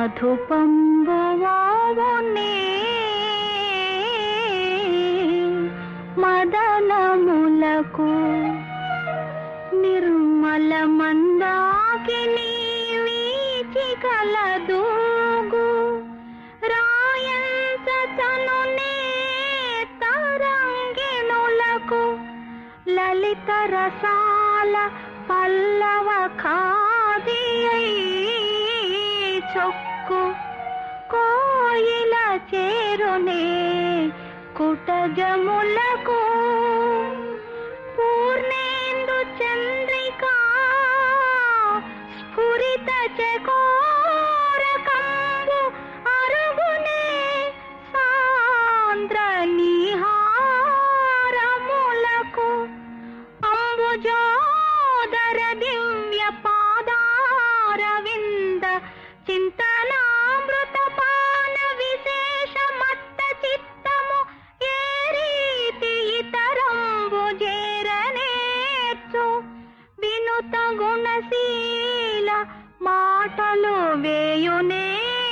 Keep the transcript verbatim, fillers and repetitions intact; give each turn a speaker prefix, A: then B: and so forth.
A: మధుపంబువావునే మదనములకు నిర్మల మందాకిని వీచి కలదూగు రాయంచనునే తరంగిణులకు లలిత రసాల పల్లవ ఖాదియై చొక్కు కోయిల చేరునే కుటజములకు పూర్ణేందు చంద్రికా స్ఫురిత చకోరకంబు అరుగునే సాంద్ర నిహారములకు అంబుజోదర దివ్య పాదారవింద చింతనామృత పాన విశేష మత్త చిత్తము ఏ రీతి ఇతరంబు చేరనేర్చు వినుత గుణశీల మాటలు వేయునే